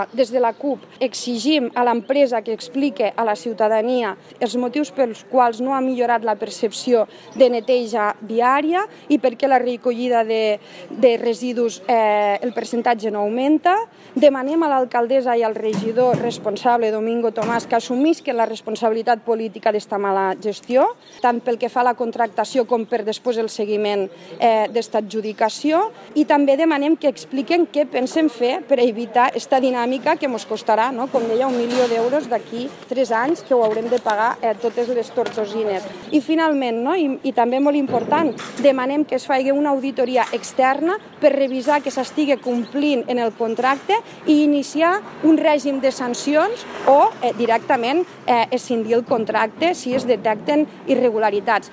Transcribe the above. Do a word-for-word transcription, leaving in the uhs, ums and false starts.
Des de la CUP exigim a l'empresa que explique a la ciutadania els motius pels quals no ha millorat la percepció de neteja viària i per què la recollida de, de residus eh, el percentatge no augmenta. Demanem a l'alcaldessa i al regidor responsable, Domingo Tomàs, que assumisquen la responsabilitat política d'esta mala gestió, tant pel que fa a la contractació com per després el seguiment eh, d'esta adjudicació, i també demanem que expliquen què pensen fer per evitar esta dinàmica que ens costarà, no? Com deia, un milió d'euros d'aquí tres anys que ho haurem de pagar eh, totes les tortosines. I finalment, no? I, i també molt important, demanem que es faci una auditoria externa per revisar que s'estigui complint en el contracte i iniciar un règim de sancions o eh, directament eh, escindir el contracte si es detecten irregularitats.